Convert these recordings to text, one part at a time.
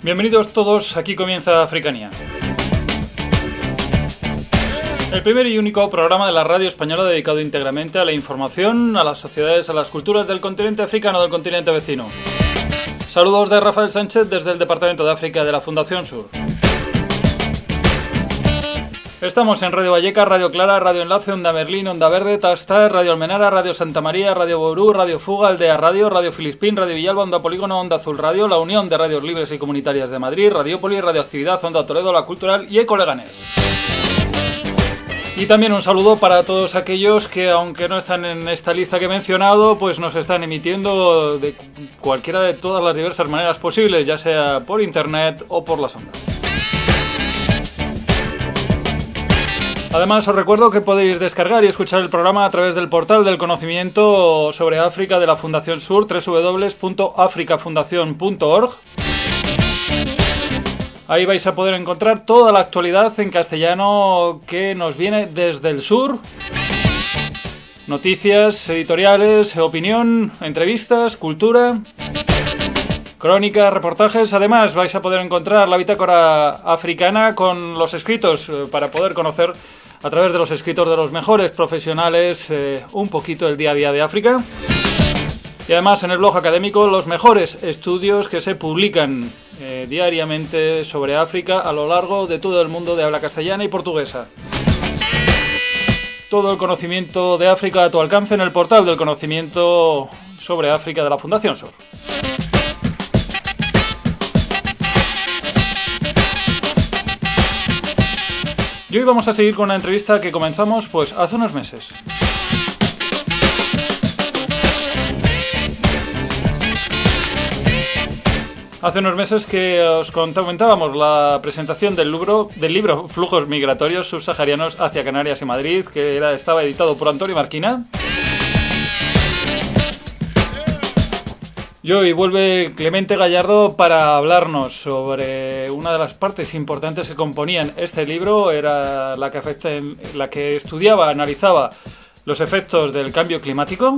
Bienvenidos todos, aquí comienza Africania. El primer y único programa de la radio española dedicado íntegramente a la información, a las sociedades, a las culturas del continente africano, del continente vecino. Saludos de Rafael Sánchez desde el Departamento de África de la Fundación Sur. Estamos en Radio Vallecas, Radio Clara, Radio Enlace, Onda Merlín, Onda Verde, Tastar, Radio Almenara, Radio Santa María, Radio Ború, Radio Fuga, Aldea Radio, Radio Filispín, Radio Villalba, Onda Polígono, Onda Azul Radio, la Unión de Radios Libres y Comunitarias de Madrid, Radiópolis, Radioactividad, Onda Toledo, La Cultural y Eco Leganés. Y también un saludo para todos aquellos que, aunque no están en esta lista que he mencionado, pues nos están emitiendo de cualquiera de todas las diversas maneras posibles, ya sea por internet o por las ondas. Además, os recuerdo que podéis descargar y escuchar el programa a través del portal del conocimiento sobre África de la Fundación Sur, www.africafundacion.org. Ahí vais a poder encontrar toda la actualidad en castellano que nos viene desde el sur. Noticias, editoriales, opinión, entrevistas, cultura, crónicas, reportajes. Además, vais a poder encontrar la bitácora africana con los escritos para poder conocer a través de los escritos de los mejores profesionales un poquito el día a día de África. Y además en el blog académico los mejores estudios que se publican diariamente sobre África a lo largo de todo el mundo de habla castellana y portuguesa. Todo el conocimiento de África a tu alcance en el portal del conocimiento sobre África de la Fundación Sur. Y hoy vamos a seguir con una entrevista que comenzamos pues hace unos meses. Hace unos meses que os comentábamos la presentación del libro Flujos Migratorios Subsaharianos hacia Canarias y Madrid, que estaba editado por Antonio Marquina. Y hoy vuelve Clemente Gallardo para hablarnos sobre una de las partes importantes que componían este libro. Era la que estudiaba, analizaba los efectos del cambio climático.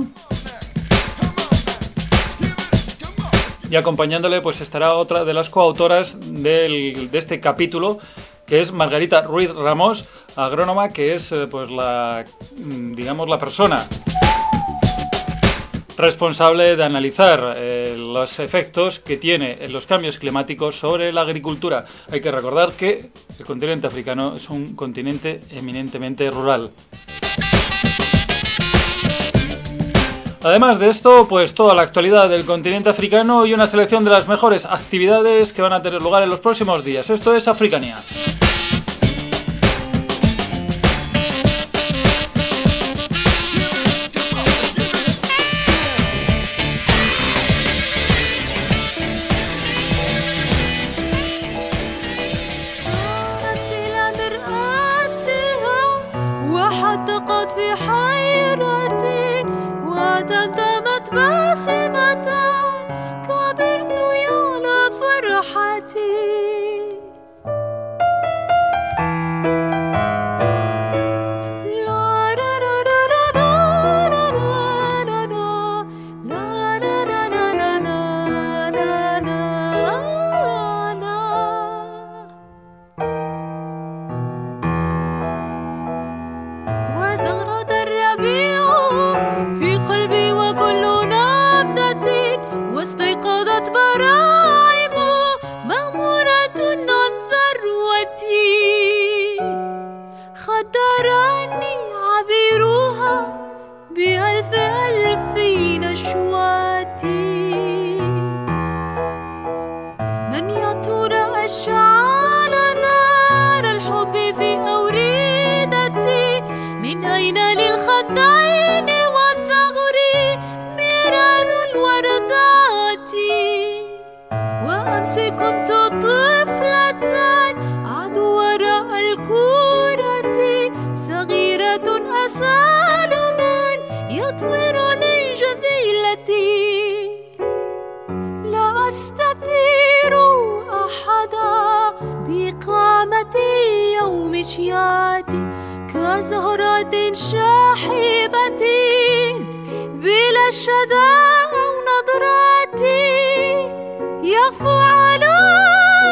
Y acompañándole pues estará otra de las coautoras de este capítulo, que es Margarita Ruiz Ramos, agrónoma, que es pues la persona responsable de analizar los efectos que tiene los cambios climáticos sobre la agricultura. Hay que recordar que el continente africano es un continente eminentemente rural. Además de esto, pues toda la actualidad del continente africano y una selección de las mejores actividades que van a tener lugar en los próximos días. Esto es Africania. كزهرة شاحبة بلا شدى أو نظرة يغفو على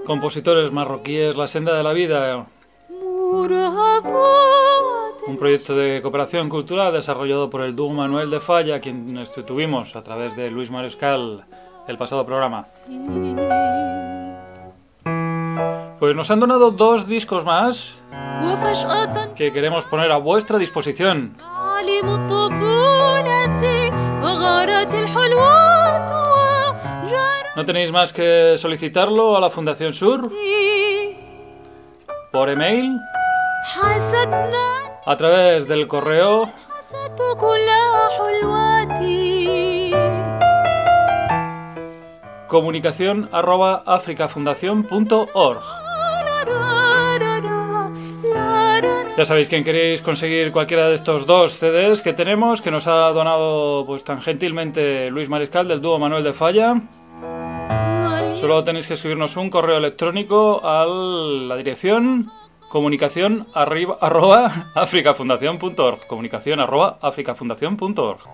Compositores marroquíes, La Senda de la Vida, un proyecto de cooperación cultural desarrollado por el dúo Manuel de Falla, quien tuvimos a través de Luis Mariscal el pasado programa. Pues nos han donado 2 discos más que queremos poner a vuestra disposición. No tenéis más que solicitarlo a la Fundación Sur por email, a través del correo comunicación@africafundacion.org. Ya sabéis que queréis conseguir cualquiera de estos 2 CDs que tenemos, que nos ha donado pues tan gentilmente Luis Mariscal del dúo Manuel de Falla. Solo tenéis que escribirnos un correo electrónico a la dirección comunicación@africafundacion.org. comunicación@africafundacion.org.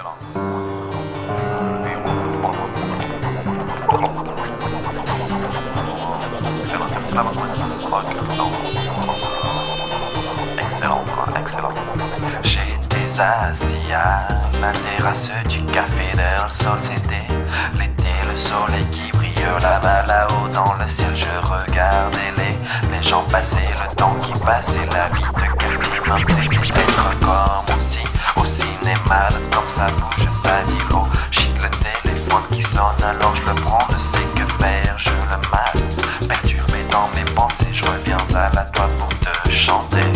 Excellent. J'étais assis à la terrasse du café del Sol, c'était l'été, le soleil qui brille là-bas, là-haut dans le ciel. Je regardais les gens passer, le temps qui passait, la vie de quartier m'invitait d'être comme au cinéma, comme ça bouge, ça dit oh shit, le téléphone qui sonne, alors je le prends, ne sais que faire, je le mate, perturbé dans mes pensées, je reviens à la toi pour te chanter.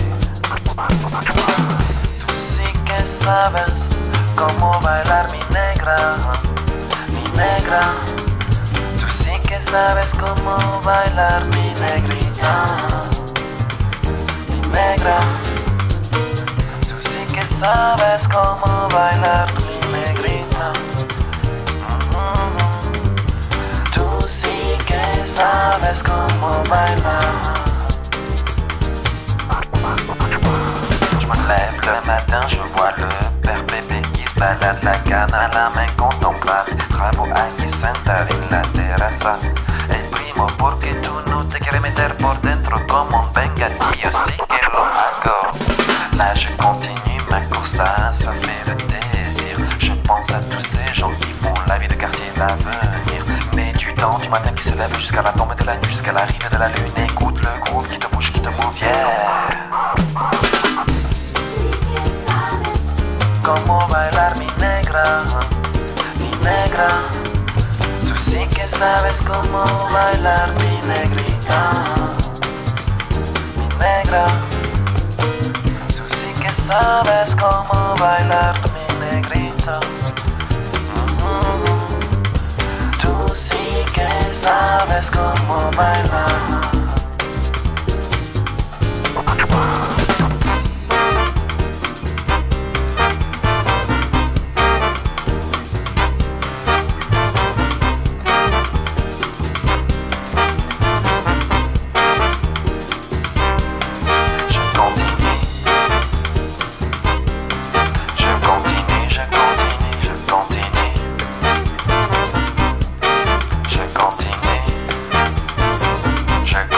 Tú sí que sabes cómo bailar mi negra. Tú sí que sabes cómo bailar mi negrita. Mi negra. Tú sí que sabes cómo bailar mi negrita. Tú sí que sabes cómo bailar. Je me lève le matin, je vois le père bébé qui se balade la canne à la main, contemplare les travaux aquí sentado en la terraza. El primo, porque tú no te quieres meter por dentro como un vengadillo, sí que lo hago. Là je continue ma course assoiffée de désir. Je pense à tous ces gens qui font la vie de quartier l'avenir. Mais du temps du matin qui se lève jusqu'à la tombe de la nuit, jusqu'à l'arrivée de la lune. Écoute le groove qui te bouge, yeah. Cómo bailar mi negra. Tú sí que sabes cómo bailar mi negrita. Mi negra. Tú sí que sabes cómo bailar mi negrita. Tú sí que sabes cómo bailar. Je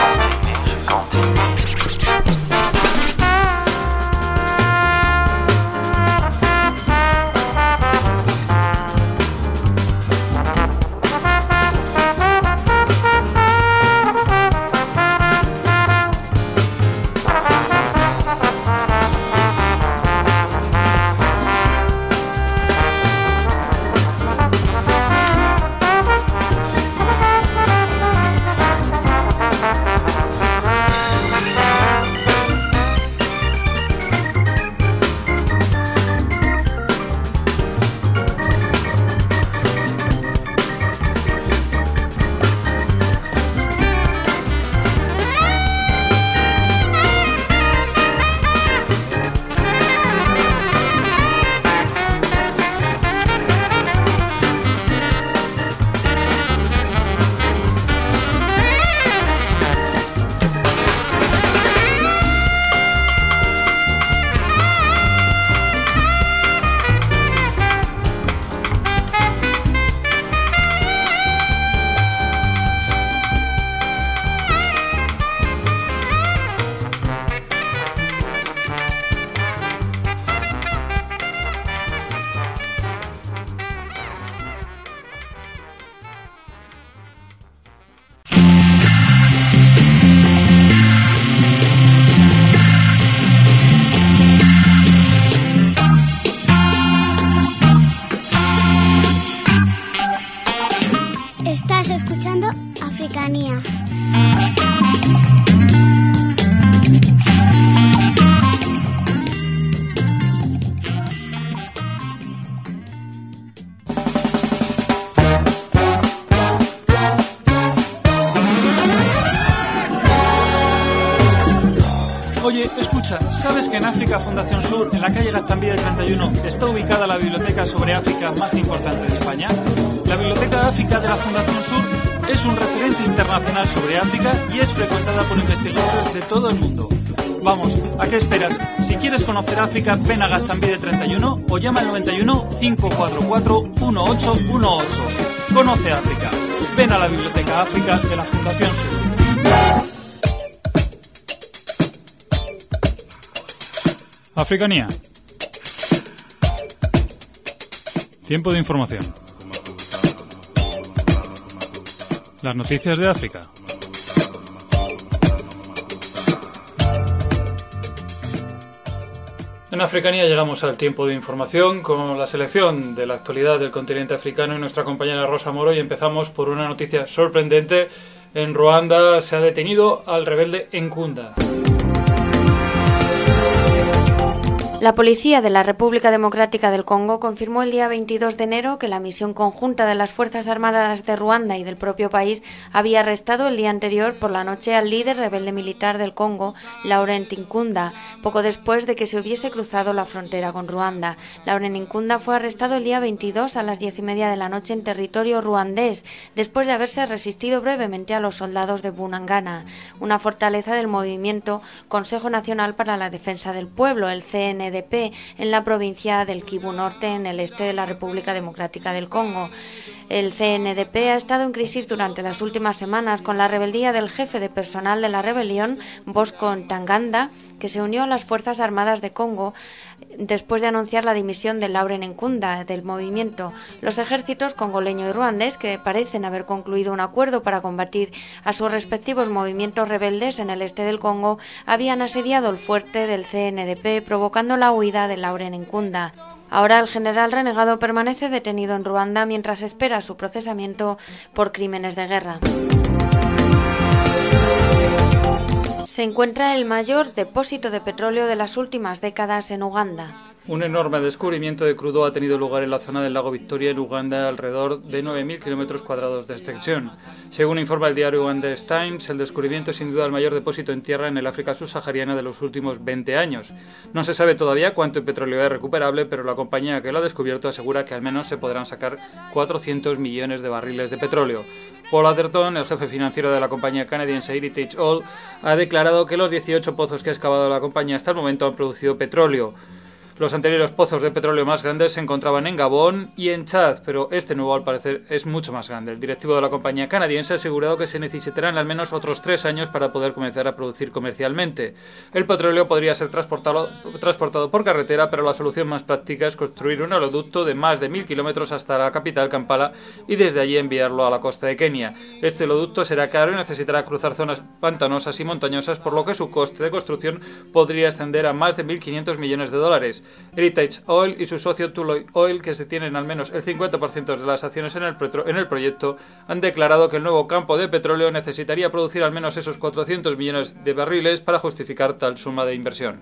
Africanía. Oye, escucha, ¿sabes que en África Fundación Sur, en la calle Gaztambide 31, está ubicada la biblioteca sobre África más importante de España? La Biblioteca de África de la Fundación Sur es un referente internacional sobre África y es frecuentada por investigadores de todo el mundo. Vamos, ¿a qué esperas? Si quieres conocer África, ven a Gaztambide 31 o llama al 91 544 1818. Conoce África. Ven a la Biblioteca África de la Fundación Sur. Africanía. Tiempo de información. Las noticias de África. En Africanía llegamos al tiempo de información con la selección de la actualidad del continente africano y nuestra compañera Rosa Moro, y empezamos por una noticia sorprendente. En Ruanda se ha detenido al rebelde Nkunda. La policía de la República Democrática del Congo confirmó el día 22 de enero que la misión conjunta de las Fuerzas Armadas de Ruanda y del propio país había arrestado el día anterior por la noche al líder rebelde militar del Congo, Laurent Nkunda, poco después de que se hubiese cruzado la frontera con Ruanda. Laurent Nkunda fue arrestado el día 22 a las 10:30 de la noche en territorio ruandés, después de haberse resistido brevemente a los soldados de Bunagana, una fortaleza del movimiento Consejo Nacional para la Defensa del Pueblo, el CNDP, en la provincia del Kivu Norte, en el este de la República Democrática del Congo. El CNDP ha estado en crisis durante las últimas semanas con la rebeldía del jefe de personal de la rebelión, Bosco Ntaganda, que se unió a las Fuerzas Armadas de Congo después de anunciar la dimisión de Laurent Nkunda del movimiento. Los ejércitos congoleño y ruandés, que parecen haber concluido un acuerdo para combatir a sus respectivos movimientos rebeldes en el este del Congo, habían asediado el fuerte del CNDP, provocando la huida de Laurent Nkunda. Ahora el general renegado permanece detenido en Ruanda mientras espera su procesamiento por crímenes de guerra. Se encuentra el mayor depósito de petróleo de las últimas décadas en Uganda. Un enorme descubrimiento de crudo ha tenido lugar en la zona del lago Victoria, en Uganda, alrededor de 9.000 kilómetros cuadrados de extensión. Según informa el diario Uganda's Times, el descubrimiento es sin duda el mayor depósito en tierra en el África subsahariana de los últimos 20 años. No se sabe todavía cuánto petróleo es recuperable, pero la compañía que lo ha descubierto asegura que al menos se podrán sacar 400 millones de barriles de petróleo. Paul Atherton, el jefe financiero de la compañía canadiense Heritage Oil, ha declarado que los 18 pozos que ha excavado la compañía hasta el momento han producido petróleo. Los anteriores pozos de petróleo más grandes se encontraban en Gabón y en Chad, pero este nuevo al parecer es mucho más grande. El directivo de la compañía canadiense ha asegurado que se necesitarán al menos otros 3 años para poder comenzar a producir comercialmente. El petróleo podría ser transportado por carretera, pero la solución más práctica es construir un oleoducto de más de 1.000 kilómetros hasta la capital, Kampala, y desde allí enviarlo a la costa de Kenia. Este oleoducto será caro y necesitará cruzar zonas pantanosas y montañosas, por lo que su coste de construcción podría ascender a más de 1.500 millones de dólares. Heritage Oil y su socio Tullow Oil, que se tienen al menos el 50% de las acciones en el proyecto, han declarado que el nuevo campo de petróleo necesitaría producir al menos esos 400 millones de barriles para justificar tal suma de inversión.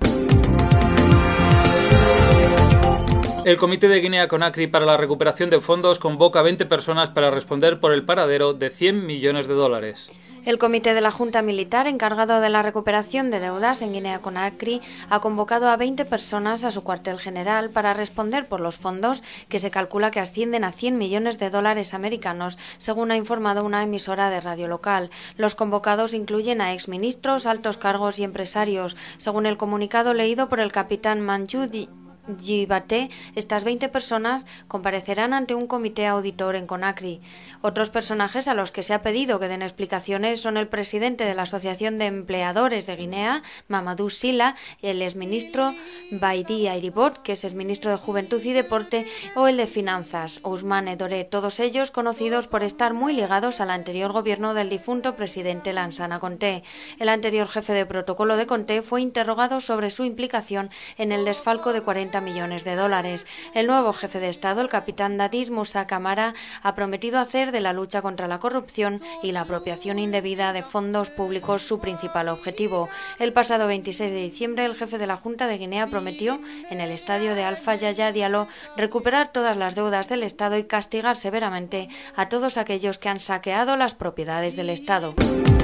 El Comité de Guinea-Conakry para la Recuperación de Fondos convoca a 20 personas para responder por el paradero de 100 millones de dólares. El Comité de la Junta Militar, encargado de la recuperación de deudas en Guinea-Conakry, ha convocado a 20 personas a su cuartel general para responder por los fondos, que se calcula que ascienden a 100 millones de dólares americanos, según ha informado una emisora de radio local. Los convocados incluyen a exministros, altos cargos y empresarios. Según el comunicado leído por el capitán Manju Jibate, estas 20 personas comparecerán ante un comité auditor en Conakry. Otros personajes a los que se ha pedido que den explicaciones son el presidente de la Asociación de Empleadores de Guinea, Mamadou Sila, el exministro Baidi Airibot, que es el ministro de Juventud y Deporte, o el de Finanzas, Ousmane Doré, todos ellos conocidos por estar muy ligados al anterior gobierno del difunto presidente Lansana Conté. El anterior jefe de protocolo de Conté fue interrogado sobre su implicación en el desfalco de 40 millones de dólares. El nuevo jefe de Estado, el capitán Dadis Moussa Camara, ha prometido hacer de la lucha contra la corrupción y la apropiación indebida de fondos públicos su principal objetivo. El pasado 26 de diciembre, el jefe de la Junta de Guinea prometió, en el estadio de Alpha Yaya Diallo, recuperar todas las deudas del Estado y castigar severamente a todos aquellos que han saqueado las propiedades del Estado.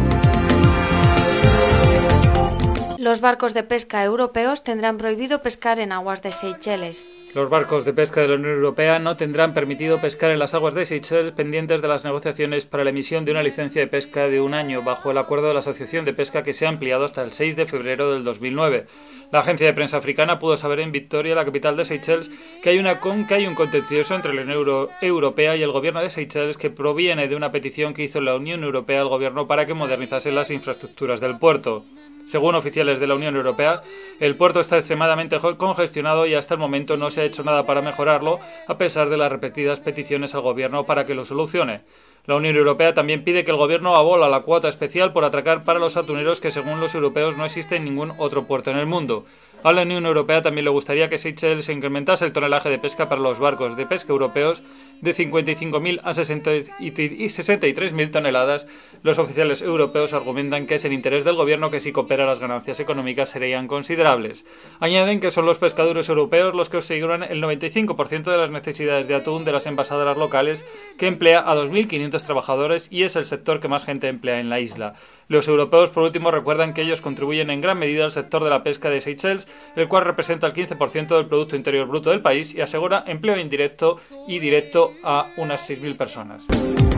Los barcos de pesca europeos tendrán prohibido pescar en aguas de Seychelles. Los barcos de pesca de la Unión Europea no tendrán permitido pescar en las aguas de Seychelles pendientes de las negociaciones para la emisión de una licencia de pesca de 1 año, bajo el acuerdo de la Asociación de Pesca que se ha ampliado hasta el 6 de febrero del 2009. La agencia de prensa africana pudo saber en Victoria, la capital de Seychelles, que hay un contencioso entre la Unión Europea y el gobierno de Seychelles que proviene de una petición que hizo la Unión Europea al gobierno para que modernizase las infraestructuras del puerto. Según oficiales de la Unión Europea, el puerto está extremadamente congestionado y hasta el momento no se ha hecho nada para mejorarlo, a pesar de las repetidas peticiones al gobierno para que lo solucione. La Unión Europea también pide que el gobierno abola la cuota especial por atracar para los atuneros que, según los europeos, no existe en ningún otro puerto en el mundo. A la Unión Europea también le gustaría que Seychelles se incrementase el tonelaje de pesca para los barcos de pesca europeos de 55.000 a 63.000 toneladas. Los oficiales europeos argumentan que es el interés del gobierno que si coopera las ganancias económicas serían considerables. Añaden que son los pescadores europeos los que aseguran el 95% de las necesidades de atún de las envasadoras locales, que emplea a 2.500 trabajadores y es el sector que más gente emplea en la isla. Los europeos, por último, recuerdan que ellos contribuyen en gran medida al sector de la pesca de Seychelles, el cual representa el 15% del Producto Interior Bruto del país y asegura empleo indirecto y directo a unas 6.000 personas.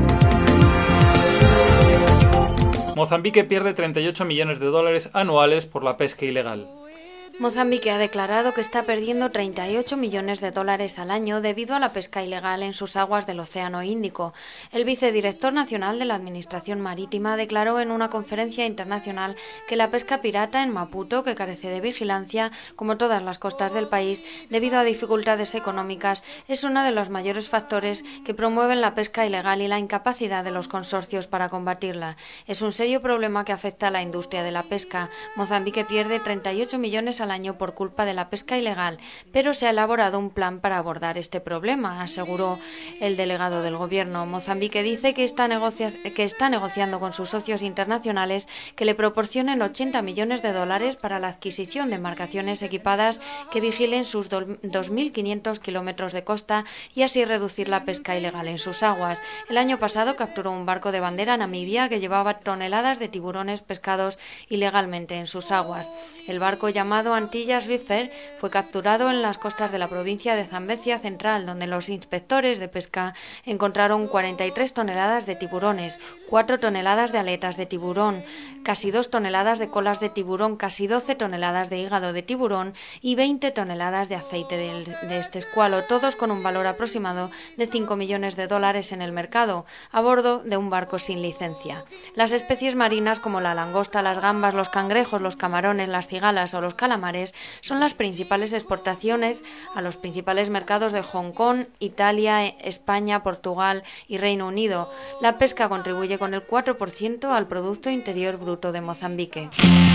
Mozambique pierde 38 millones de dólares anuales por la pesca ilegal. Mozambique ha declarado que está perdiendo 38 millones de dólares al año debido a la pesca ilegal en sus aguas del Océano Índico. El vicedirector nacional de la Administración Marítima declaró en una conferencia internacional que la pesca pirata en Maputo, que carece de vigilancia, como todas las costas del país, debido a dificultades económicas, es uno de los mayores factores que promueven la pesca ilegal y la incapacidad de los consorcios para combatirla. Es un serio problema que afecta a la industria de la pesca. Mozambique pierde 38 millones al año por culpa de la pesca ilegal, pero se ha elaborado un plan para abordar este problema, aseguró el delegado del gobierno. Mozambique dice que está negociando con sus socios internacionales que le proporcionen 80 millones de dólares para la adquisición de embarcaciones equipadas que vigilen sus 2.500 kilómetros de costa y así reducir la pesca ilegal en sus aguas. El año pasado capturó un barco de bandera namibia que llevaba toneladas de tiburones pescados ilegalmente en sus aguas. El barco, llamado Antillas River, fue capturado en las costas de la provincia de Zambezia Central, donde los inspectores de pesca encontraron 43 toneladas de tiburones, 4 toneladas de aletas de tiburón, casi 2 toneladas de colas de tiburón, casi 12 toneladas de hígado de tiburón y 20 toneladas de aceite de este escualo, todos con un valor aproximado de 5 millones de dólares en el mercado, a bordo de un barco sin licencia. Las especies marinas como la langosta, las gambas, los cangrejos, los camarones, las cigalas o los calamares son las principales exportaciones a los principales mercados de Hong Kong, Italia, España, Portugal y Reino Unido. La pesca contribuye con el 4% al Producto Interior Bruto de Mozambique.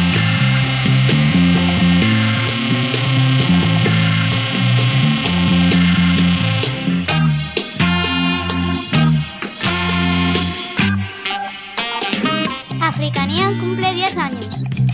Africanía cumple 10 años.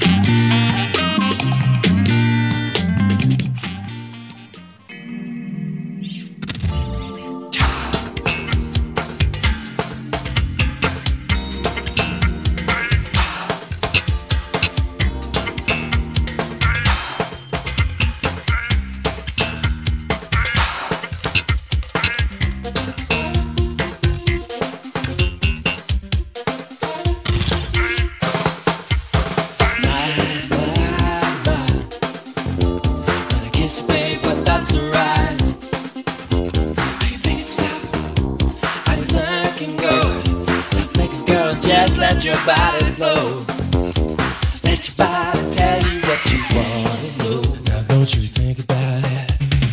let your body flow. Let your body tell you what you want to know. Now don't you think about it.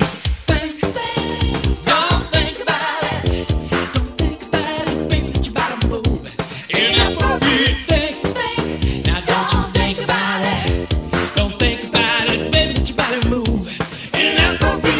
Don't think about it. Don't think about it, baby, let your body move. Inappropriate. Think. Now don't you think about it. Don't think about it, baby, let your body move. Inappropriate.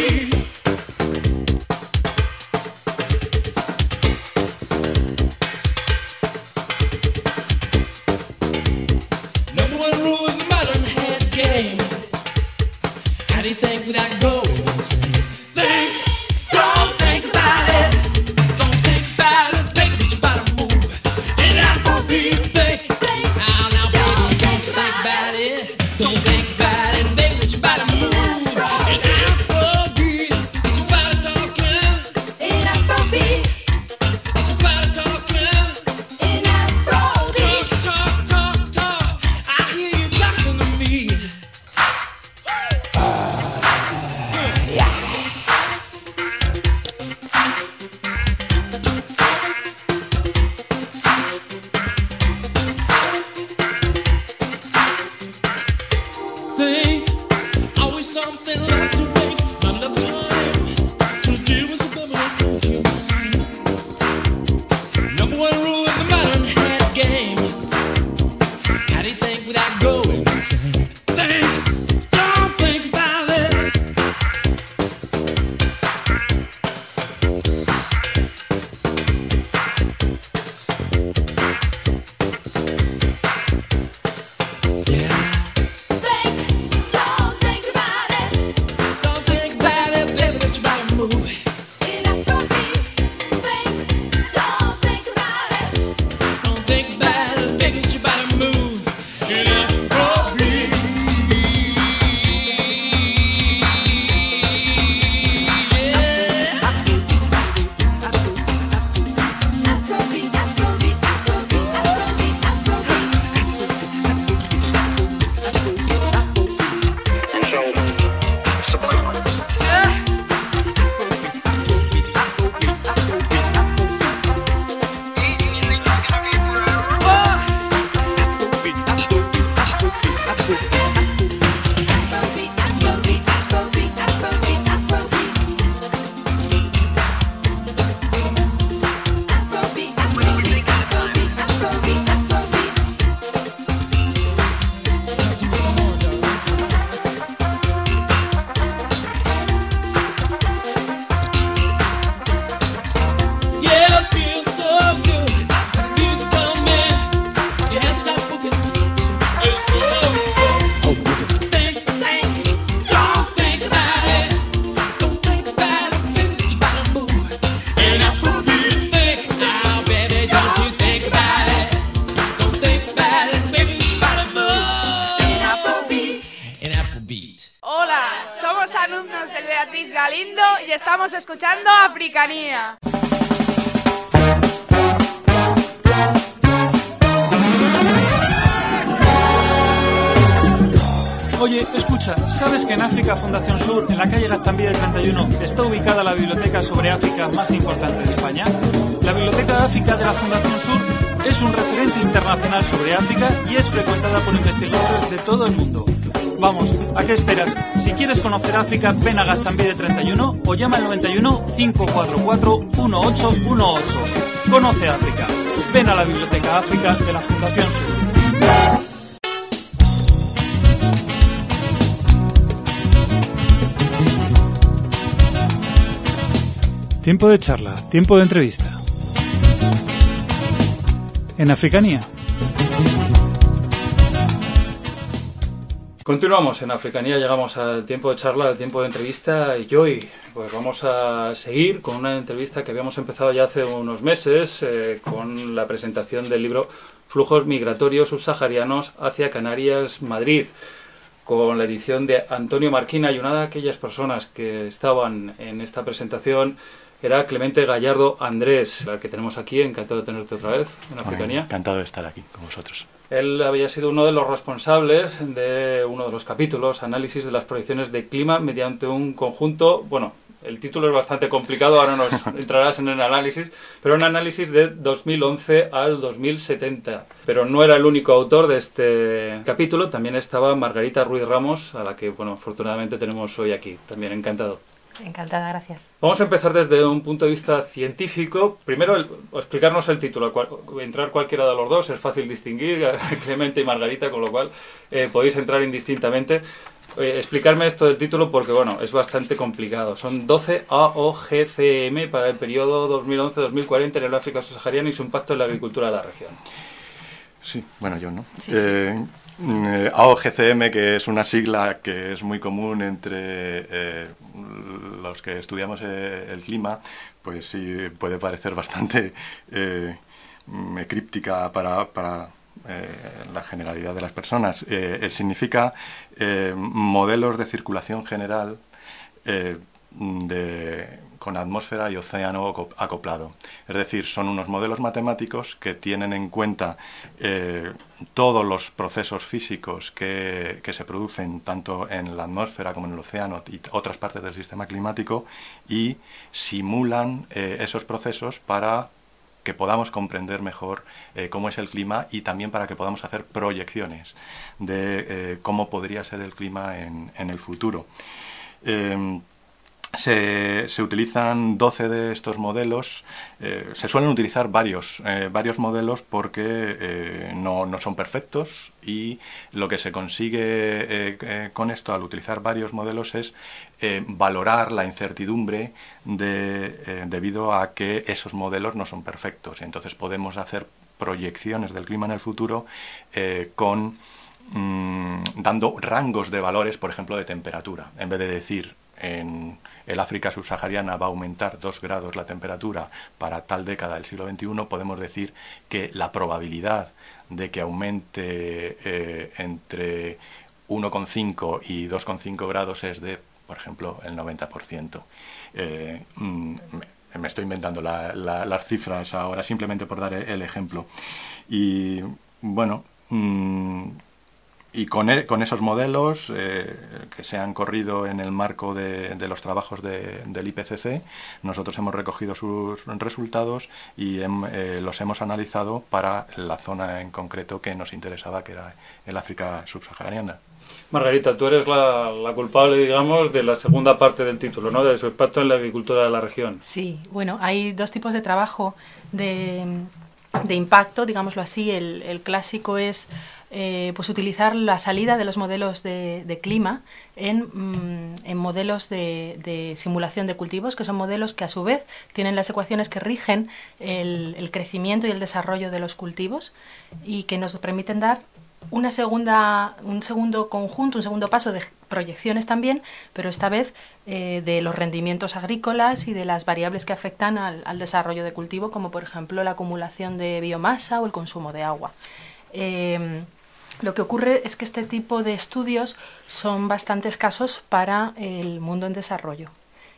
Beatriz Galindo y estamos escuchando Africanía. Oye, escucha, ¿sabes que en África Fundación Sur, en la calle Gaztambide 31, está ubicada la biblioteca sobre África más importante de España? La Biblioteca de África de la Fundación Sur es un referente internacional sobre África y es frecuentada por investigadores de todo el mundo. Vamos, ¿a qué esperas? Si quieres conocer África, ven a Gaztambide 31 o llama al 91 544 1818. Conoce África. Ven a la Biblioteca África de la Fundación Sur. Tiempo de charla, tiempo de entrevista. En Africanía. Continuamos en Africanía, llegamos al tiempo de charla, al tiempo de entrevista y hoy pues vamos a seguir con una entrevista que habíamos empezado ya hace unos meses con la presentación del libro Flujos migratorios subsaharianos hacia Canarias, Madrid, con la edición de Antonio Marquina, y una de aquellas personas que estaban en esta presentación era Clemente Gallardo Andrés, la que tenemos aquí. Encantado de tenerte otra vez en Africanía. Encantado de estar aquí con vosotros. Él había sido uno de los responsables de uno de los capítulos, análisis de las proyecciones de clima mediante un conjunto, bueno, el título es bastante complicado, ahora nos entrarás en el análisis, pero un análisis de 2011 al 2070. Pero no era el único autor de este capítulo, también estaba Margarita Ruiz Ramos, a la que, bueno, afortunadamente tenemos hoy aquí. También encantado. Encantada, gracias. Vamos a empezar desde un punto de vista científico. Primero, explicarnos el título. Entrar cualquiera de los dos, es fácil distinguir, Clemente y Margarita, con lo cual podéis entrar indistintamente. Explicarme esto del título porque, bueno, es bastante complicado. Son 12 AOGCM para el periodo 2011-2040 en el África subsahariana y su impacto en la agricultura de la región. Sí, bueno, yo no. Sí. AOGCM, que es una sigla que es muy común entre los que estudiamos el clima, pues sí puede parecer bastante críptica para la generalidad de las personas. Significa modelos de circulación general con atmósfera y océano acoplado. Es decir, son unos modelos matemáticos que tienen en cuenta todos los procesos físicos que se producen tanto en la atmósfera como en el océano y otras partes del sistema climático y simulan esos procesos para que podamos comprender mejor cómo es el clima y también para que podamos hacer proyecciones de cómo podría ser el clima en el futuro. Se utilizan 12 de estos modelos. Se suelen utilizar varios modelos porque no son perfectos, y lo que se consigue con esto al utilizar varios modelos es valorar la incertidumbre debido a que esos modelos no son perfectos. Entonces podemos hacer proyecciones del clima en el futuro dando rangos de valores, por ejemplo, de temperatura. En vez de decir en el África subsahariana va a aumentar 2 grados la temperatura para tal década del siglo XXI, podemos decir que la probabilidad de que aumente entre 1,5 y 2,5 grados es de, por ejemplo, el 90%. Me estoy inventando las cifras ahora simplemente por dar el ejemplo. Y bueno, y con esos modelos que se han corrido en el marco de los trabajos del IPCC, nosotros hemos recogido sus resultados y los hemos analizado para la zona en concreto que nos interesaba, que era el África subsahariana. Margarita, tú eres la culpable, digamos, de la segunda parte del título, ¿no? De su impacto en la agricultura de la región. Sí, bueno, hay dos tipos de trabajo de impacto, digámoslo así. El clásico es pues utilizar la salida de los modelos de clima en modelos de simulación de cultivos, que son modelos que a su vez tienen las ecuaciones que rigen el crecimiento y el desarrollo de los cultivos y que nos permiten dar un segundo conjunto, un segundo paso de proyecciones también, pero esta vez de los rendimientos agrícolas y de las variables que afectan al desarrollo de cultivo, como por ejemplo la acumulación de biomasa o el consumo de agua. Lo que ocurre es que este tipo de estudios son bastante escasos para el mundo en desarrollo,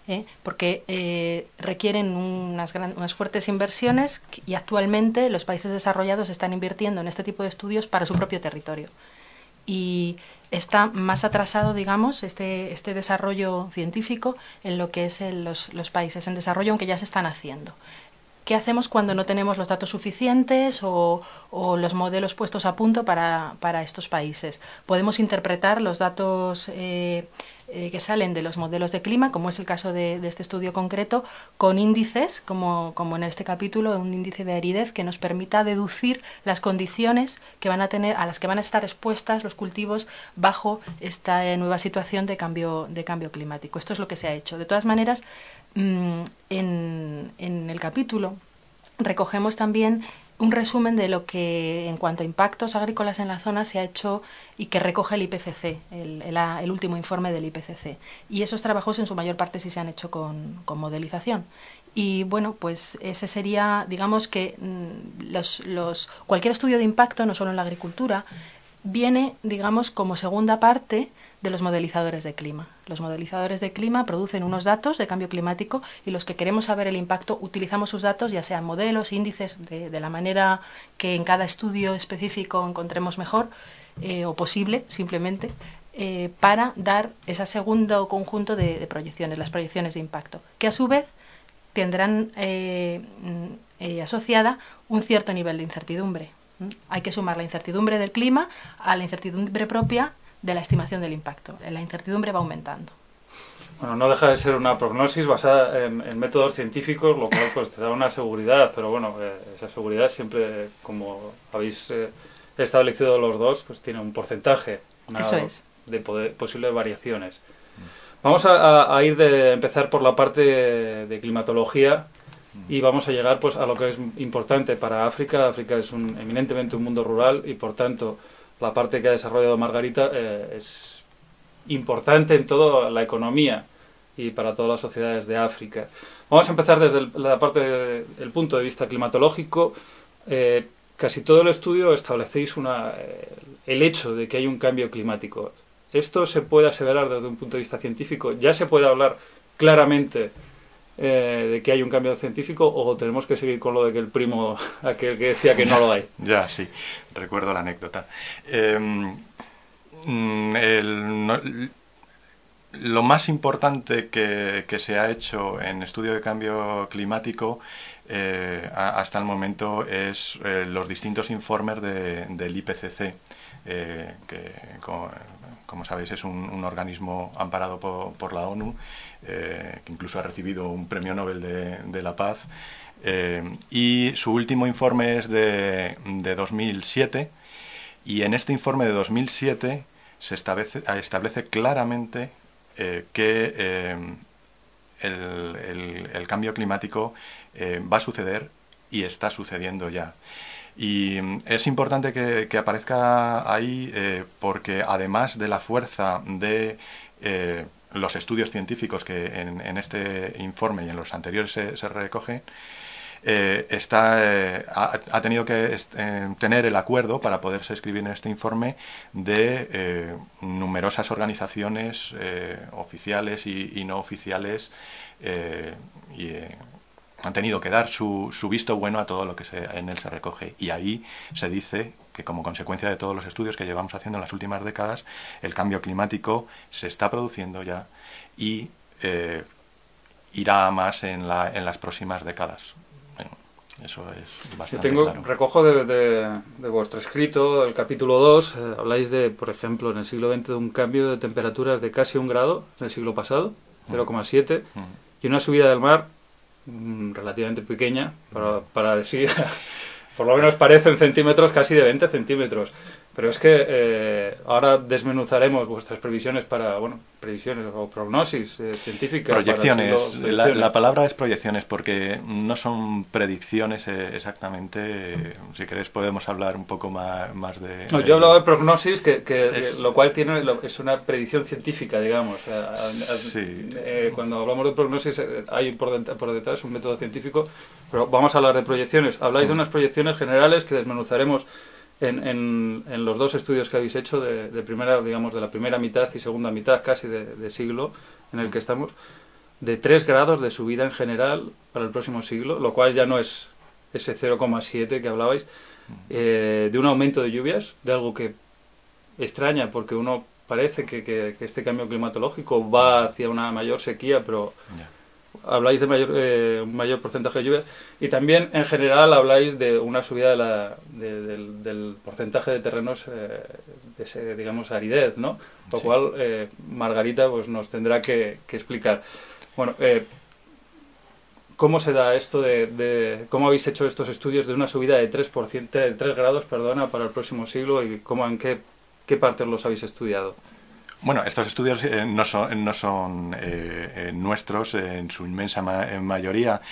porque requieren unas fuertes inversiones y actualmente los países desarrollados están invirtiendo en este tipo de estudios para su propio territorio. Y está más atrasado, digamos, este desarrollo científico en lo que es los países en desarrollo, aunque ya se están haciendo. ¿Qué hacemos cuando no tenemos los datos suficientes o los modelos puestos a punto para estos países? Podemos interpretar los datos que salen de los modelos de clima, como es el caso de este estudio concreto, con índices, como en este capítulo, un índice de aridez que nos permita deducir las condiciones que van a tener, a las que van a estar expuestas los cultivos bajo esta nueva situación de cambio climático. Esto es lo que se ha hecho. De todas maneras, en el capítulo recogemos también un resumen de lo que en cuanto a impactos agrícolas en la zona se ha hecho y que recoge el IPCC, el último informe del IPCC. Y esos trabajos en su mayor parte sí se han hecho con modelización. Y bueno, pues ese sería, digamos que cualquier estudio de impacto, no solo en la agricultura, viene, digamos, como segunda parte de los modelizadores de clima. Los modelizadores de clima producen unos datos de cambio climático y los que queremos saber el impacto utilizamos sus datos, ya sean modelos, índices, de la manera que en cada estudio específico encontremos mejor o posible, simplemente, para dar ese segundo conjunto de proyecciones, las proyecciones de impacto, que a su vez tendrán asociada un cierto nivel de incertidumbre. Hay que sumar la incertidumbre del clima a la incertidumbre propia de la estimación del impacto. La incertidumbre va aumentando. Bueno, no deja de ser una prognosis basada en métodos científicos, lo cual pues te da una seguridad, pero bueno, esa seguridad siempre, como habéis establecido los dos, pues tiene un porcentaje de posibles variaciones. Vamos a empezar por la parte de climatología y vamos a llegar pues a lo que es importante para África. África es eminentemente un mundo rural y por tanto la parte que ha desarrollado Margarita es importante en toda la economía y para todas las sociedades de África. Vamos a empezar desde el punto de vista climatológico. Casi todo el estudio establecéis el hecho de que hay un cambio climático. ¿Esto se puede aseverar desde un punto de vista científico? ¿Ya se puede hablar claramente de que hay un cambio científico o tenemos que seguir con lo de que el primo, aquel que decía que no lo hay? Ya, sí, recuerdo la anécdota. Lo más importante que se ha hecho en estudio de cambio climático hasta el momento es los distintos informes del IPCC, que como sabéis es un organismo amparado por la ONU, que incluso ha recibido un premio Nobel de la Paz, y su último informe es de 2007, y en este informe de 2007 se establece claramente que el cambio climático va a suceder y está sucediendo ya. Y es importante que aparezca ahí porque además de la fuerza de los estudios científicos que en este informe y en los anteriores se recogen, ha tenido que tener el acuerdo para poderse escribir en este informe de numerosas organizaciones oficiales y no oficiales han tenido que dar su visto bueno a todo lo que en él se recoge. Y ahí se dice que como consecuencia de todos los estudios que llevamos haciendo en las últimas décadas, el cambio climático se está produciendo ya y irá más en las próximas décadas. Bueno, eso es bastante claro. Recojo de vuestro escrito, el capítulo 2, habláis de, por ejemplo, en el siglo XX de un cambio de temperaturas de casi 1 grado en el siglo pasado, 0,7, y una subida del mar relativamente pequeña, para decir, por lo menos parecen centímetros, casi de 20 centímetros. Pero es que ahora desmenuzaremos vuestras previsiones previsiones o prognosis científicas. Proyecciones. La palabra es proyecciones porque no son predicciones exactamente. Si queréis podemos hablar un poco más de... No, yo hablaba de prognosis, lo cual es una predicción científica, digamos. Sí. Cuando hablamos de prognosis hay por detrás un método científico, pero vamos a hablar de proyecciones. Habláis de unas proyecciones generales que desmenuzaremos en los dos estudios que habéis hecho de primera, digamos, de la primera mitad y segunda mitad casi de siglo en el que estamos, de 3 grados de subida en general para el próximo siglo, lo cual ya no es ese 0,7 que hablabais, de un aumento de lluvias, de algo que extraña porque uno parece que este cambio climatológico va hacia una mayor sequía, pero habláis de un mayor porcentaje de lluvias, y también en general habláis de una subida del porcentaje de terrenos de ese, digamos, aridez, ¿no? Lo cual Margarita pues nos tendrá que explicar. Bueno, ¿cómo se da esto cómo habéis hecho estos estudios de una subida de 3%, de 3 grados, perdona, para el próximo siglo, y en qué partes los habéis estudiado? Bueno, estos estudios no son nuestros en su inmensa mayoría.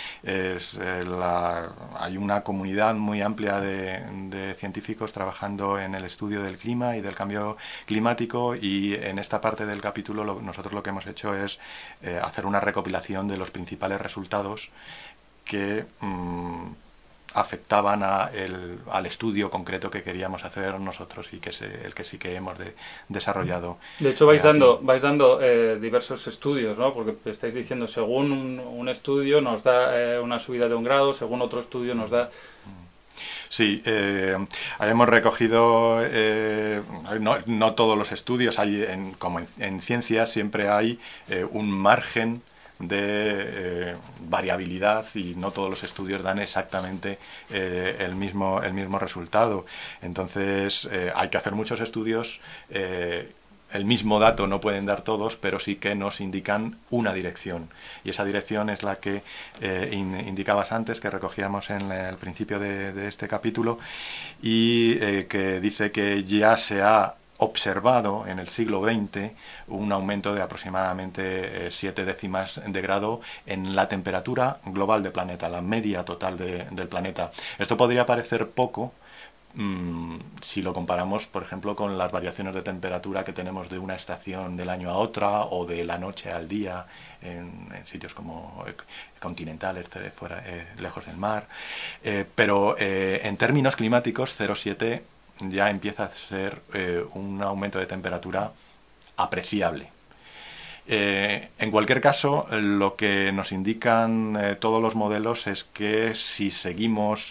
Hay una comunidad muy amplia de científicos trabajando en el estudio del clima y del cambio climático, y en esta parte del capítulo nosotros lo que hemos hecho es hacer una recopilación de los principales resultados que afectaban al estudio concreto que queríamos hacer nosotros, y que es el que sí que hemos desarrollado. De hecho vais dando diversos estudios, ¿no? Porque estáis diciendo, según un estudio nos da una subida de 1 grado, según otro estudio nos da... Sí, hemos recogido, no todos los estudios, como en ciencia siempre hay un margen de variabilidad, y no todos los estudios dan exactamente el mismo resultado. Entonces hay que hacer muchos estudios. El mismo dato no pueden dar todos, pero sí que nos indican una dirección, y esa dirección es la que indicabas antes, que recogíamos en el principio de este capítulo, y que dice que ya se ha observado en el siglo XX un aumento de aproximadamente 7 décimas de grado en la temperatura global del planeta, la media total del planeta. Esto podría parecer poco si lo comparamos, por ejemplo, con las variaciones de temperatura que tenemos de una estación del año a otra, o de la noche al día en sitios como continentales, lejos del mar. Pero en términos climáticos, 0,7 ya empieza a ser un aumento de temperatura apreciable. En cualquier caso, lo que nos indican todos los modelos es que si seguimos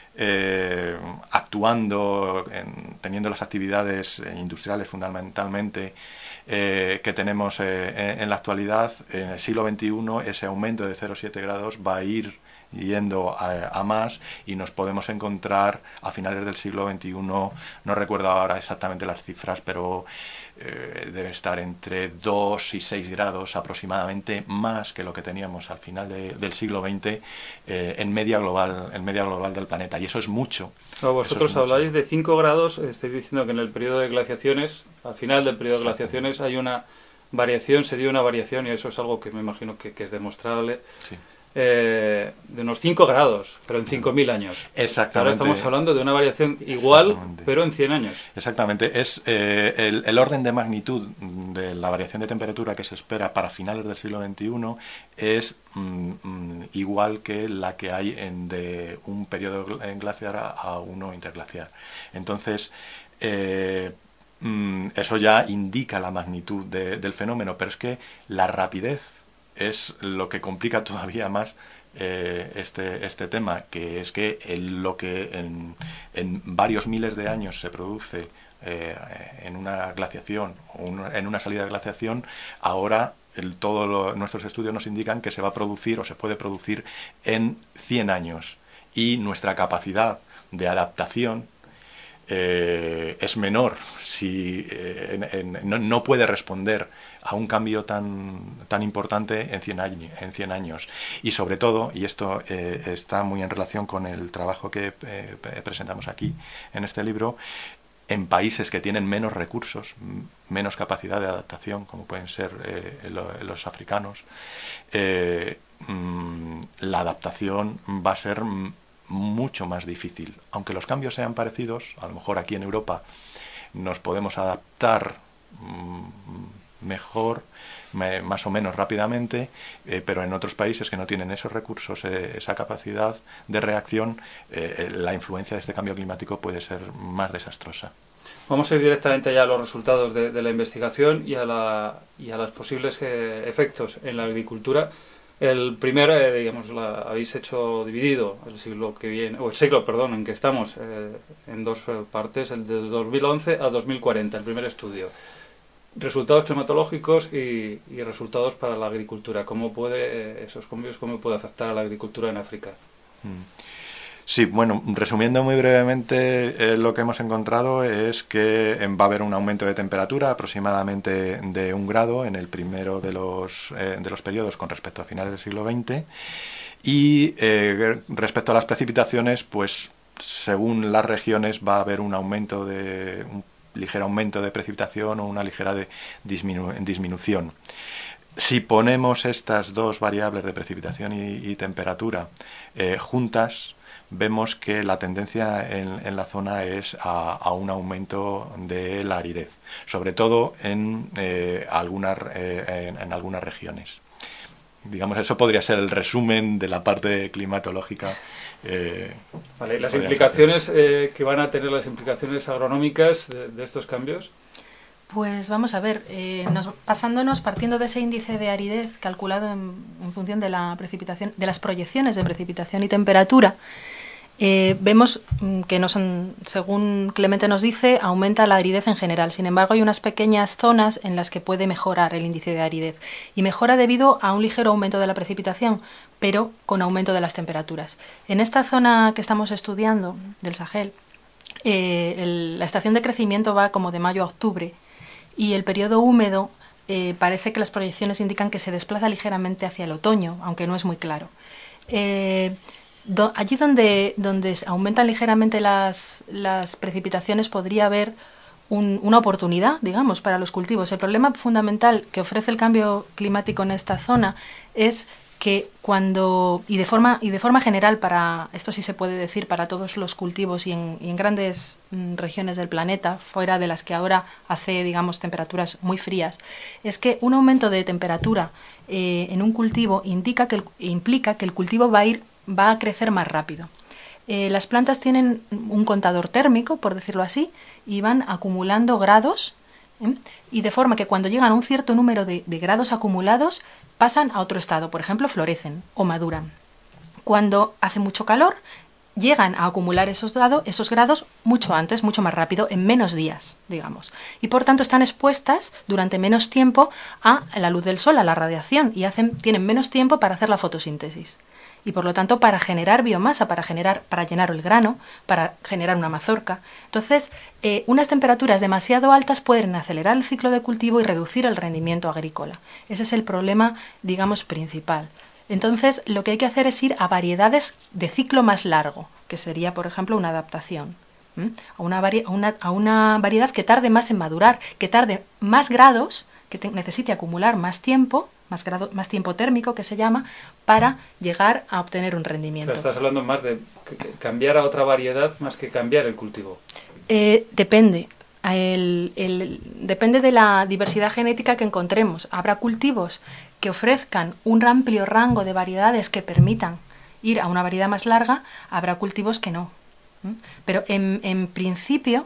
actuando, teniendo las actividades industriales fundamentalmente que tenemos en la actualidad, en el siglo XXI ese aumento de 0,7 grados va a ir yendo a más, y nos podemos encontrar a finales del siglo XXI, no recuerdo ahora exactamente las cifras, pero debe estar entre 2 y 6 grados aproximadamente más que lo que teníamos al final del siglo XX en media global del planeta, y eso es mucho. No, vosotros habláis de 5 grados, estáis diciendo que en el periodo de glaciaciones, al final del periodo de glaciaciones hay una variación, se dio una variación, y eso es algo que me imagino que es demostrable. Sí. De unos 5 grados, pero en 5.000 años. Exactamente. Ahora estamos hablando de una variación igual, pero en 100 años. Exactamente. Es el orden de magnitud de la variación de temperatura que se espera para finales del siglo XXI es igual que la que hay de un periodo glaciar a uno interglaciar. Entonces, eso ya indica la magnitud del fenómeno, pero es que la rapidez es lo que complica todavía más este tema, que es que lo que en varios miles de años se produce en una glaciación o en una salida de glaciación, ahora todos nuestros estudios nos indican que se va a producir o se puede producir en 100 años, y nuestra capacidad de adaptación es menor, si no puede responder a un cambio tan importante en 100 años. Y sobre todo, y esto está muy en relación con el trabajo que presentamos aquí en este libro, en países que tienen menos recursos, menos capacidad de adaptación, como pueden ser los africanos, la adaptación va a ser mucho más difícil. Aunque los cambios sean parecidos, a lo mejor aquí en Europa nos podemos adaptar mejor, más o menos rápidamente, pero en otros países que no tienen esos recursos, esa capacidad de reacción, la influencia de este cambio climático puede ser más desastrosa. Vamos a ir directamente ya a los resultados de la investigación y a los posibles efectos en la agricultura. El primer, habéis hecho dividido el siglo que viene, o el siglo, perdón, en que estamos, en dos partes, el de 2011 a 2040, el primer estudio. Resultados climatológicos y resultados para la agricultura. ¿Cómo puede esos cambios, cómo puede afectar a la agricultura en África? Sí, bueno, resumiendo muy brevemente, lo que hemos encontrado es que va a haber un aumento de temperatura aproximadamente de 1 grado en el primero de los periodos con respecto a finales del siglo XX, y respecto a las precipitaciones, pues según las regiones va a haber un ligero aumento de precipitación o una ligera disminución. Si ponemos estas dos variables de precipitación y temperatura juntas, vemos que la tendencia en la zona es a un aumento de la aridez, sobre todo en algunas regiones. Digamos, eso podría ser el resumen de la parte climatológica. Vale, ¿las implicaciones que van a tener las implicaciones agronómicas de estos cambios? Pues vamos a ver, partiendo de ese índice de aridez calculado en función de la precipitación, de las proyecciones de precipitación y temperatura, vemos que según Clemente nos dice, aumenta la aridez en general. Sin embargo, hay unas pequeñas zonas en las que puede mejorar el índice de aridez. Y mejora debido a un ligero aumento de la precipitación, pero con aumento de las temperaturas. En esta zona que estamos estudiando, del Sahel, la estación de crecimiento va como de mayo a octubre, y el periodo húmedo parece que las proyecciones indican que se desplaza ligeramente hacia el otoño, aunque no es muy claro. Allí donde aumentan ligeramente las precipitaciones podría haber una oportunidad, digamos, para los cultivos. El problema fundamental que ofrece el cambio climático en esta zona es que y de forma general, esto sí se puede decir para todos los cultivos y en grandes regiones del planeta, fuera de las que ahora hace, digamos, temperaturas muy frías, es que un aumento de temperatura en un cultivo implica que el cultivo va a crecer más rápido. Las plantas tienen un contador térmico, por decirlo así, y van acumulando grados, y de forma que cuando llegan a un cierto número de grados acumulados, pasan a otro estado, por ejemplo, florecen o maduran. Cuando hace mucho calor, llegan a acumular esos grados mucho antes, mucho más rápido, en menos días, digamos. Y por tanto están expuestas durante menos tiempo a la luz del sol, a la radiación, y tienen menos tiempo para hacer la fotosíntesis. Y por lo tanto para generar biomasa, para llenar el grano, para generar una mazorca. Entonces, unas temperaturas demasiado altas pueden acelerar el ciclo de cultivo y reducir el rendimiento agrícola. Ese es el problema, digamos, principal. Entonces, lo que hay que hacer es ir a variedades de ciclo más largo, que sería, por ejemplo, una adaptación. A una variedad que tarde más en madurar, que tarde más grados, que necesite acumular más tiempo, más tiempo térmico, que se llama, para llegar a obtener un rendimiento. Pero estás hablando más de cambiar a otra variedad más que cambiar el cultivo. Depende. Depende de la diversidad genética que encontremos. Habrá cultivos que ofrezcan un amplio rango de variedades que permitan ir a una variedad más larga, habrá cultivos que no. Pero en principio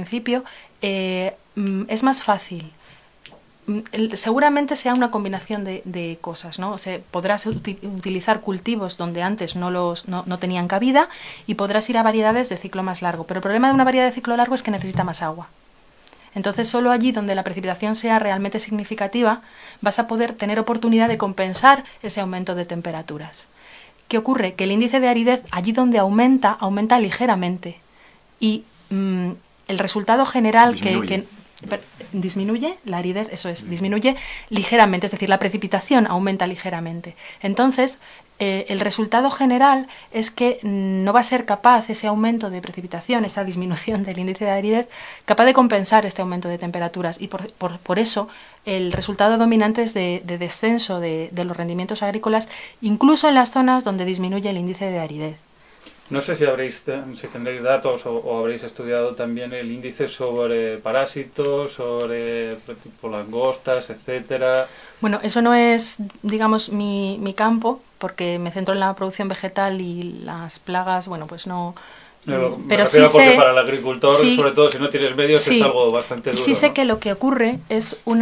es más fácil. Seguramente sea una combinación de cosas, ¿no? O sea, podrás utilizar cultivos donde antes no tenían cabida, y podrás ir a variedades de ciclo más largo. Pero el problema de una variedad de ciclo largo es que necesita más agua. Entonces, solo allí donde la precipitación sea realmente significativa, vas a poder tener oportunidad de compensar ese aumento de temperaturas. ¿Qué ocurre? Que el índice de aridez, allí donde aumenta ligeramente. Y el resultado general disminuye la aridez, disminuye ligeramente, es decir, la precipitación aumenta ligeramente. Entonces, el resultado general es que no va a ser capaz ese aumento de precipitación, esa disminución del índice de aridez, capaz de compensar este aumento de temperaturas, y por eso el resultado dominante es de descenso de los rendimientos agrícolas, incluso en las zonas donde disminuye el índice de aridez. No sé si si tendréis datos o habréis estudiado también el índice sobre parásitos, sobre tipo langostas, etcétera. Bueno, eso no es, digamos, mi campo, porque me centro en la producción vegetal y las plagas, bueno, pues no... Pero sí porque para el agricultor, sí, sobre todo si no tienes medios, sí, es algo bastante duro. Sí sé, ¿no? que lo que ocurre es un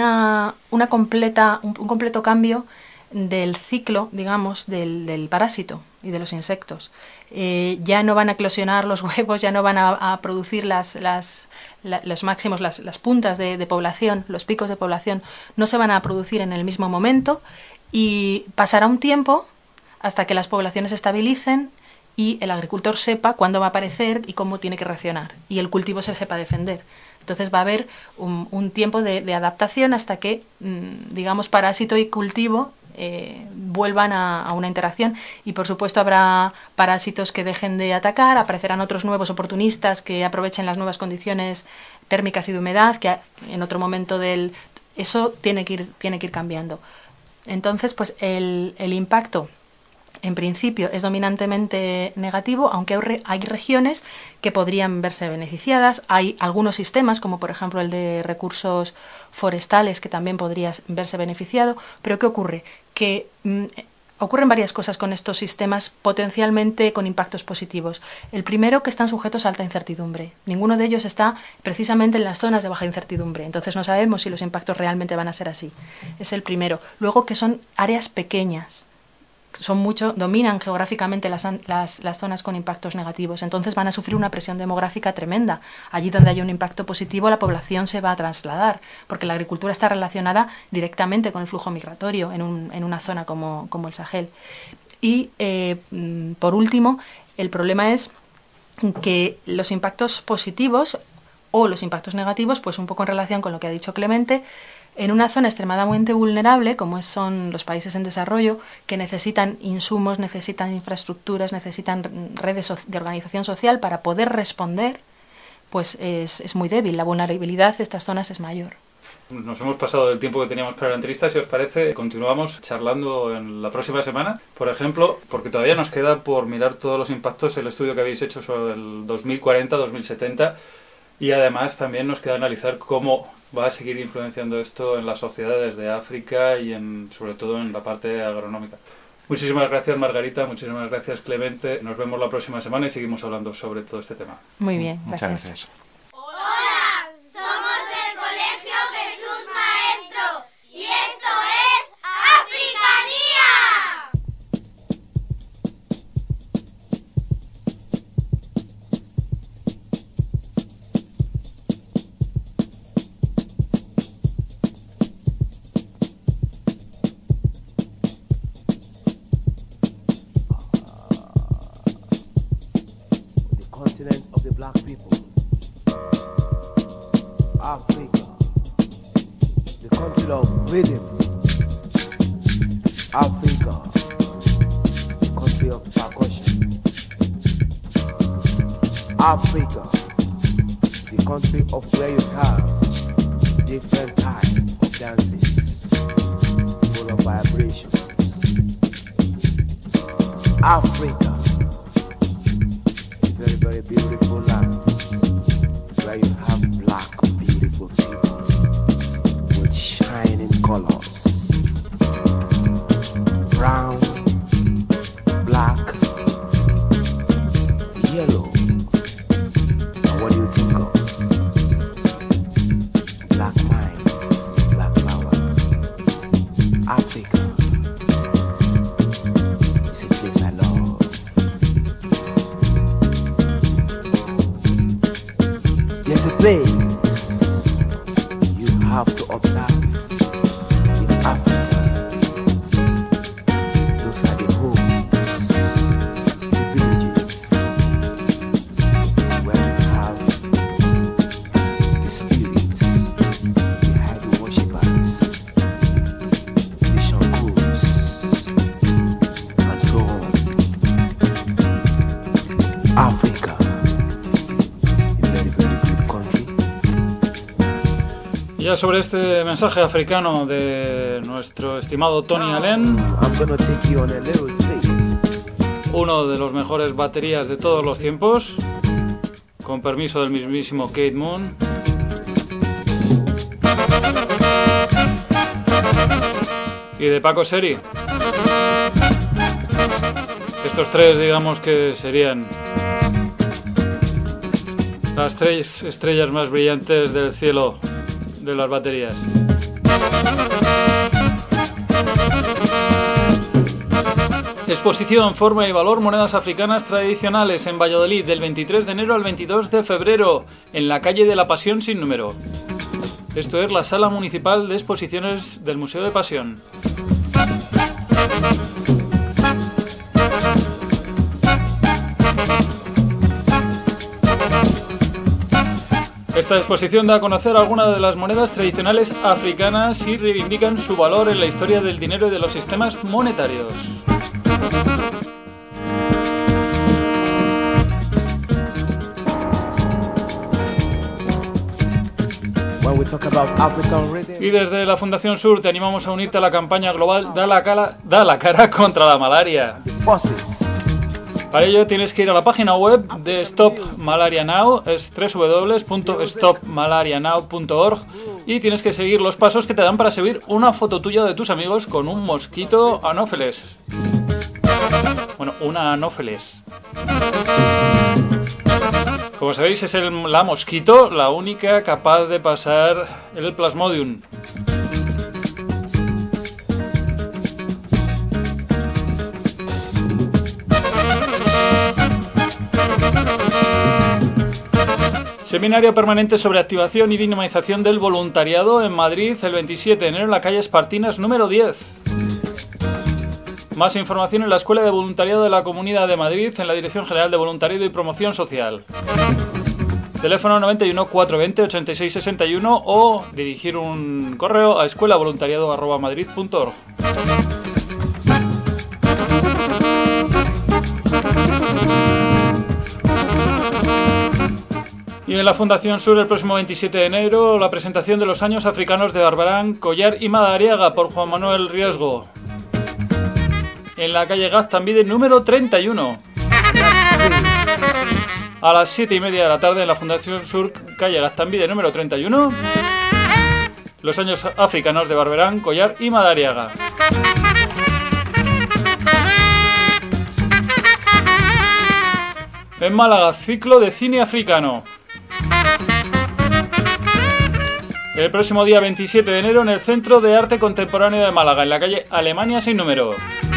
completo cambio del ciclo, digamos, del parásito y de los insectos. Ya no van a eclosionar los huevos, ya no van a producir los máximos, las puntas de población, los picos de población, no se van a producir en el mismo momento, y pasará un tiempo hasta que las poblaciones se estabilicen y el agricultor sepa cuándo va a aparecer y cómo tiene que reaccionar, y el cultivo se sepa defender. Entonces va a haber un tiempo de adaptación hasta que, digamos, parásito y cultivo vuelvan a una interacción, y por supuesto habrá parásitos que dejen de atacar, aparecerán otros nuevos oportunistas que aprovechen las nuevas condiciones térmicas y de humedad, que en otro momento eso tiene que ir cambiando. Entonces, pues el impacto en principio es dominantemente negativo, aunque hay regiones que podrían verse beneficiadas. Hay algunos sistemas, como por ejemplo el de recursos forestales, que también podría verse beneficiado. Pero ¿qué ocurre? Que ocurren varias cosas con estos sistemas potencialmente con impactos positivos. El primero, que están sujetos a alta incertidumbre. Ninguno de ellos está precisamente en las zonas de baja incertidumbre. Entonces no sabemos si los impactos realmente van a ser así. Es el primero. Luego, que son áreas pequeñas. Dominan geográficamente las zonas con impactos negativos, entonces van a sufrir una presión demográfica tremenda. Allí donde haya un impacto positivo, la población se va a trasladar, porque la agricultura está relacionada directamente con el flujo migratorio en una zona como el Sahel. Y por último, el problema es que los impactos positivos o los impactos negativos, pues un poco en relación con lo que ha dicho Clemente, en una zona extremadamente vulnerable, como son los países en desarrollo, que necesitan insumos, necesitan infraestructuras, necesitan redes de organización social para poder responder, pues es muy débil. La vulnerabilidad de estas zonas es mayor. Nos hemos pasado del tiempo que teníamos para la entrevista. Si os parece, continuamos charlando en la próxima semana, por ejemplo, porque todavía nos queda por mirar todos los impactos, el estudio que habéis hecho sobre el 2040-2070, y además también nos queda analizar cómo va a seguir influenciando esto en las sociedades de África y sobre todo en la parte agronómica. Muchísimas gracias, Margarita, muchísimas gracias, Clemente. Nos vemos la próxima semana y seguimos hablando sobre todo este tema. Muy bien, Muchas gracias. Hola, somos del Colegio Jesús Maestro y esto es Africanía. Continent of the black people, Africa, the country of rhythm, Africa, the country of percussion, Africa, the country of where you have different types of dances, full of vibrations, Africa, very, very beautiful land where you have black, beautiful people with shining colors, brown, black, yellow. And what do you think of? Black mind, black flower. Africa is a place I love. There's a place you have to observe in Africa. Those are the homes, the villages, where you have the spirits, the idol worshippers, the Shangus, and so on. Africa. Y ya sobre este mensaje africano de nuestro estimado Tony Allen, uno de los mejores baterías de todos los tiempos, con permiso del mismísimo Keith Moon. Y de Paco Seri. Estos tres, digamos que serían las tres estrellas más brillantes del cielo de las baterías. Exposición Forma y Valor Monedas Africanas Tradicionales en Valladolid del 23 de enero al 22 de febrero en la calle de la Pasión sin número. Esto es la Sala Municipal de Exposiciones del Museo de Pasión. Esta exposición da a conocer algunas de las monedas tradicionales africanas y reivindican su valor en la historia del dinero y de los sistemas monetarios. Y desde la Fundación Sur te animamos a unirte a la campaña global Da la cara contra la malaria. Para ello tienes que ir a la página web de Stop Malaria Now, es www.stopmalarianow.org, y tienes que seguir los pasos que te dan para subir una foto tuya de tus amigos con un mosquito anófeles. Bueno, una anófeles. Como sabéis, es la mosquito la única capaz de pasar el Plasmodium. Seminario permanente sobre activación y dinamización del voluntariado en Madrid el 27 de enero en la calle Espartinas número 10. Más información en la Escuela de Voluntariado de la Comunidad de Madrid en la Dirección General de Voluntariado y Promoción Social. Teléfono 91 420 86 61 o dirigir un correo a escuelavoluntariado@madrid.org. Y en la Fundación Sur el próximo 27 de enero la presentación de los años africanos de Barberán, Collar y Madariaga por Juan Manuel Riesgo. En la calle Gaztambide número 31. A las 7:30 de la tarde en la Fundación Sur, calle Gaztambide número 31. Los años africanos de Barberán, Collar y Madariaga. En Málaga, ciclo de cine africano. El próximo día 27 de enero en el Centro de Arte Contemporáneo de Málaga, en la calle Alemania sin número.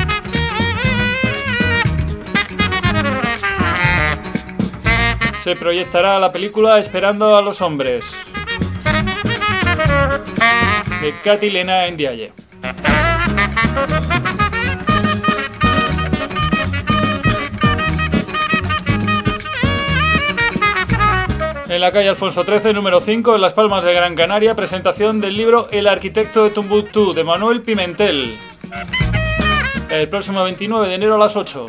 Se proyectará la película Esperando a los hombres, de Katy Lena Ndiaye. En la calle Alfonso XIII, número 5, en Las Palmas de Gran Canaria, presentación del libro El arquitecto de Tombuctú, de Manuel Pimentel. El próximo 29 de enero a las 8.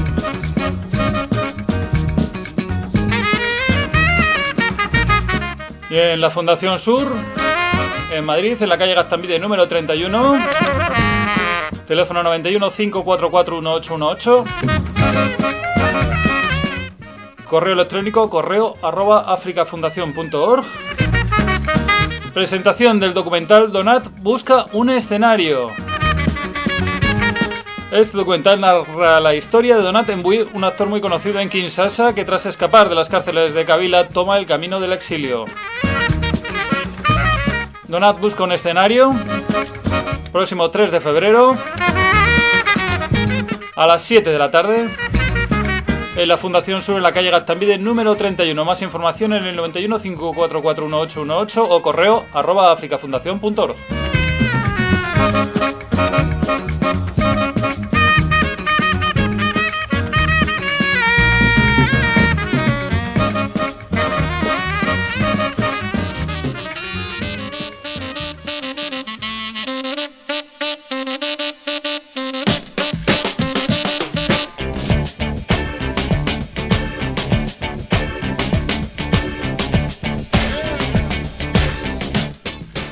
Y en la Fundación Sur, en Madrid, en la calle Gaztambide, número 31. Teléfono 91 544 1818. Correo electrónico correo@africafundacion.org. Presentación del documental Donat busca un escenario. Este documental narra la historia de Donat Mbui, un actor muy conocido en Kinshasa que tras escapar de las cárceles de Kabila toma el camino del exilio. Donat busca un escenario. Próximo 3 de febrero a las 7 de la tarde. En la Fundación Sur, en la calle Gaztambide, número 31. Más información en el 91 544 1818 o correo @africafundacion.org.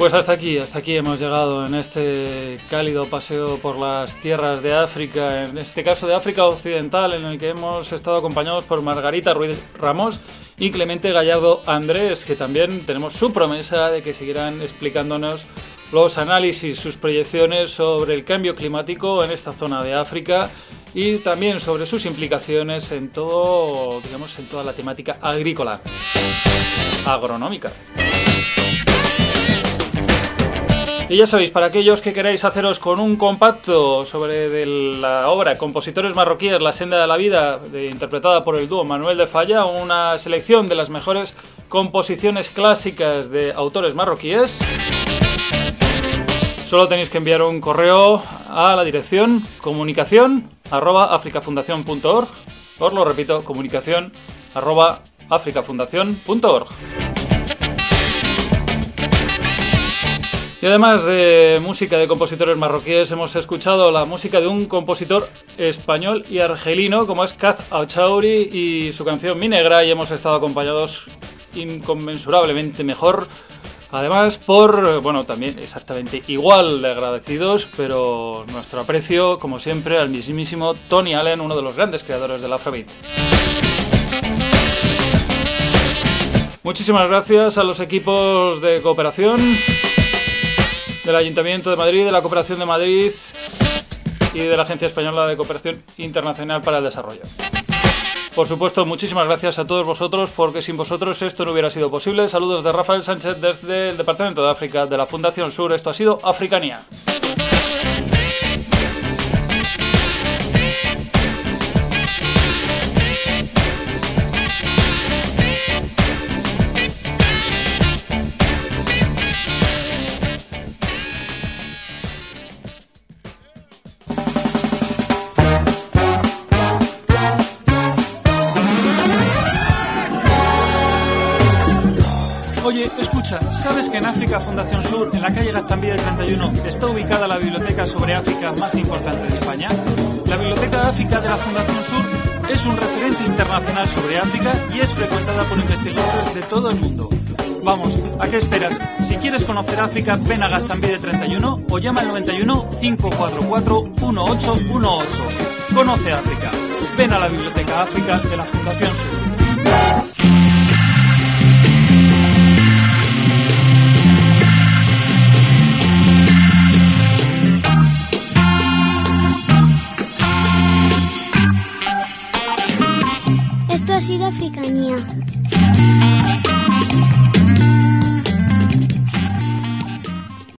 Pues hasta aquí hemos llegado en este cálido paseo por las tierras de África, en este caso de África Occidental, en el que hemos estado acompañados por Margarita Ruiz Ramos y Clemente Gallardo Andrés, que también tenemos su promesa de que seguirán explicándonos los análisis, sus proyecciones sobre el cambio climático en esta zona de África y también sobre sus implicaciones en todo, digamos, en toda la temática agrícola, agronómica. Y ya sabéis, para aquellos que queráis haceros con un compacto sobre la obra Compositores marroquíes, La senda de la vida, interpretada por el dúo Manuel de Falla, una selección de las mejores composiciones clásicas de autores marroquíes, solo tenéis que enviar un correo a la dirección comunicación@africafundacion.org. Os lo repito, comunicación@africafundacion.org. Y además de música de compositores marroquíes, hemos escuchado la música de un compositor español y argelino como es Kaz Achauri y su canción Mi Negra, y hemos estado acompañados inconmensurablemente mejor, además por, bueno, también exactamente igual de agradecidos, pero nuestro aprecio, como siempre, al mismísimo Tony Allen, uno de los grandes creadores del Afrobeat. Muchísimas gracias a los equipos de cooperación del Ayuntamiento de Madrid, de la Cooperación de Madrid y de la Agencia Española de Cooperación Internacional para el Desarrollo. Por supuesto, muchísimas gracias a todos vosotros, porque sin vosotros esto no hubiera sido posible. Saludos de Rafael Sánchez desde el Departamento de África de la Fundación Sur. Esto ha sido Africanía. Oye, escucha, ¿sabes que en África Fundación Sur, en la calle Gaztambide 31, está ubicada la biblioteca sobre África más importante de España? La Biblioteca África de la Fundación Sur es un referente internacional sobre África y es frecuentada por investigadores de todo el mundo. Vamos, ¿a qué esperas? Si quieres conocer África, ven a Gaztambide 31 o llama al 91 544 1818. Conoce África. Ven a la Biblioteca África de la Fundación Sur. Esto ha sido Africanía.